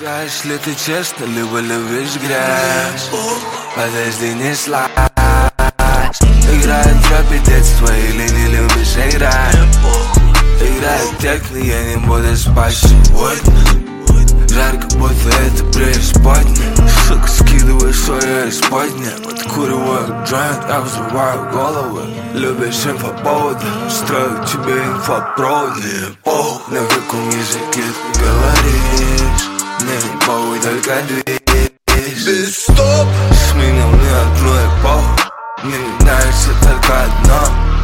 Играешь ли ты честно, либо любишь грязь? Подожди, не слазь. Играет в рэпе детство или не любишь играть? Играет техно, я не буду спать сегодня. Жарко, будто это преисподня. Сука, скидываю свое исподня. Подкуриваю джойнт, я взрываю головы. Любишь инфоповоды, строю тебе инфопроводы. На каком языке ты говоришь? Мне не похуй, только движ. Без стоп. Сменил мне одну эпоху. Мне не нравится только одно.